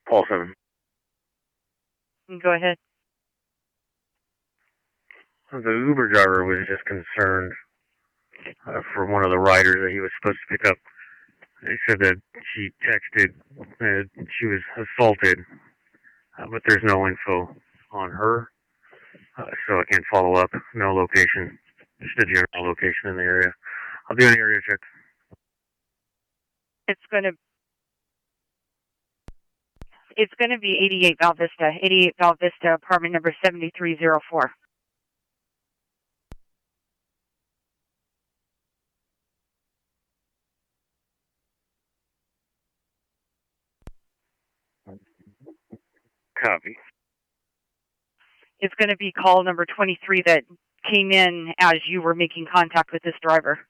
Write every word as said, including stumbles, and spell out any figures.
Paul seven. Go ahead. The Uber driver was just concerned uh, for one of the riders that he was supposed to pick up. They said that she texted that she was assaulted, uh, but there's no info on her, uh, so I can't follow up. No location, just a general location in the area. I'll do an area check. It's going to it's going to be eighty-eight Val Vista, eighty-eight Val Vista, apartment number seventy-three oh four. Copy. It's going to be call number twenty-three that came in as you were making contact with this driver.